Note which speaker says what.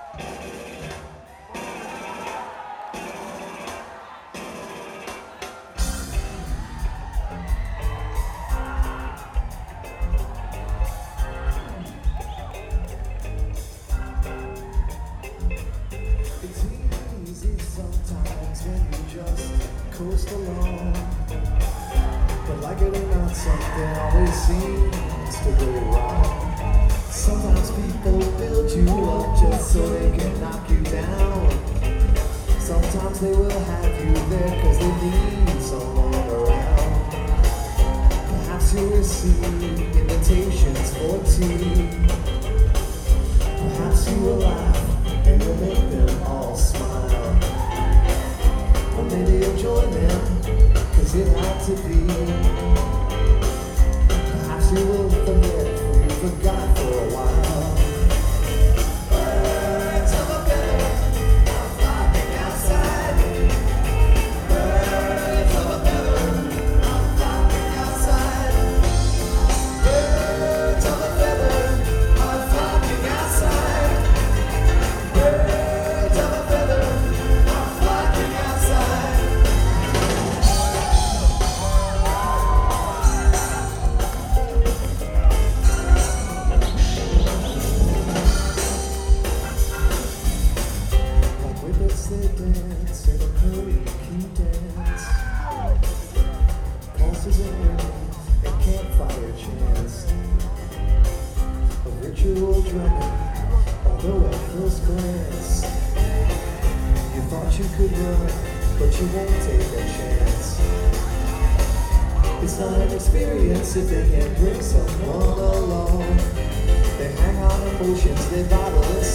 Speaker 1: It's easy sometimes when you just coast along, but like it or not, something always seems to go wrong. Sometimes people build you up just so they can knock you down. Sometimes they will have you there cause they need someone around. Perhaps you'll receive invitations for tea. Perhaps you will laugh and you'll make them all smile. Or maybe you'll join them cause it had to be. Perhaps you will forget who you forgot for a while. Birds of a feather are flocking outside. Birds of a feather are flocking outside. Birds of a feather are flocking outside. Birds of a feather are flocking outside. Like whippets they dance in a karaoke dance. Pulses and rhythms and campfire chants. A ritual drumming, although at first glance you thought you could run, but you won't take a chance. It's not an experience if they can't bring someone along. They hang on emotions, they bottle and